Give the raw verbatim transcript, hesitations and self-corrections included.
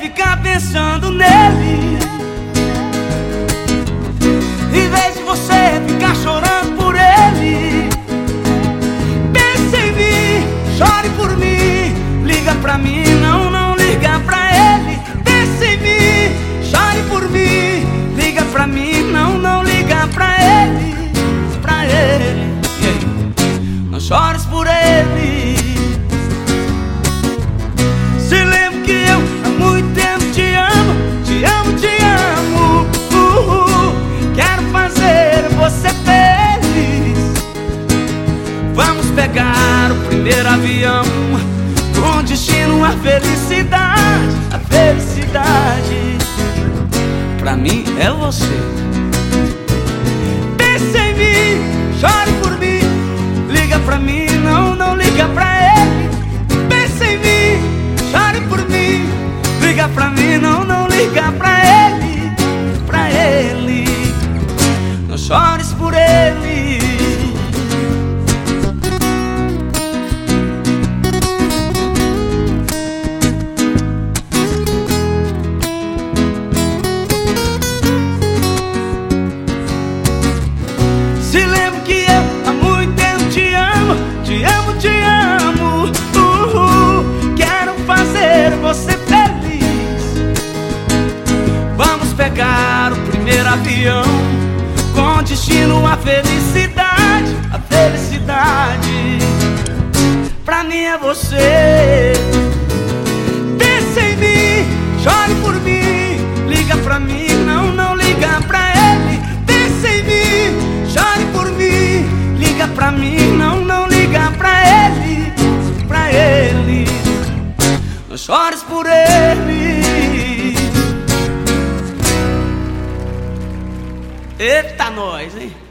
ficar pensando nele, em vez de você ficar chorando por ele. Pense em mim, chore por mim, liga pra mim, não, não liga pra ele. Pense em mim, chore por mim, liga pra mim, não, não liga pra ele, pra ele. E aí? Não chores por ele. Se lembra que eu há muito tempo te amo, te amo, te amo. uh, uh, Quero fazer você feliz. Vamos pegar o primeiro avião com destino à felicidade, a felicidade. Pra mim é você. Pense em mim, chore por mim, liga pra mim, não, não liga pra ele. Pense em mim, chore por mim, liga pra mim, não, não liga pra ele, pra ele. Não chores por ele. Se lembra que eu há muito tempo te amo, te amo, te amo. uh, uh, Quero fazer você feliz. Vamos pegar o primeiro avião com destino à felicidade, a felicidade. Pra mim é você. Pense em mim, chore por mim, liga pra mim, não, não liga pra ele. Pense em mim, chore por mim, liga pra mim, não, não liga pra ele, pra ele. Não chores por ele. Eita nós, hein?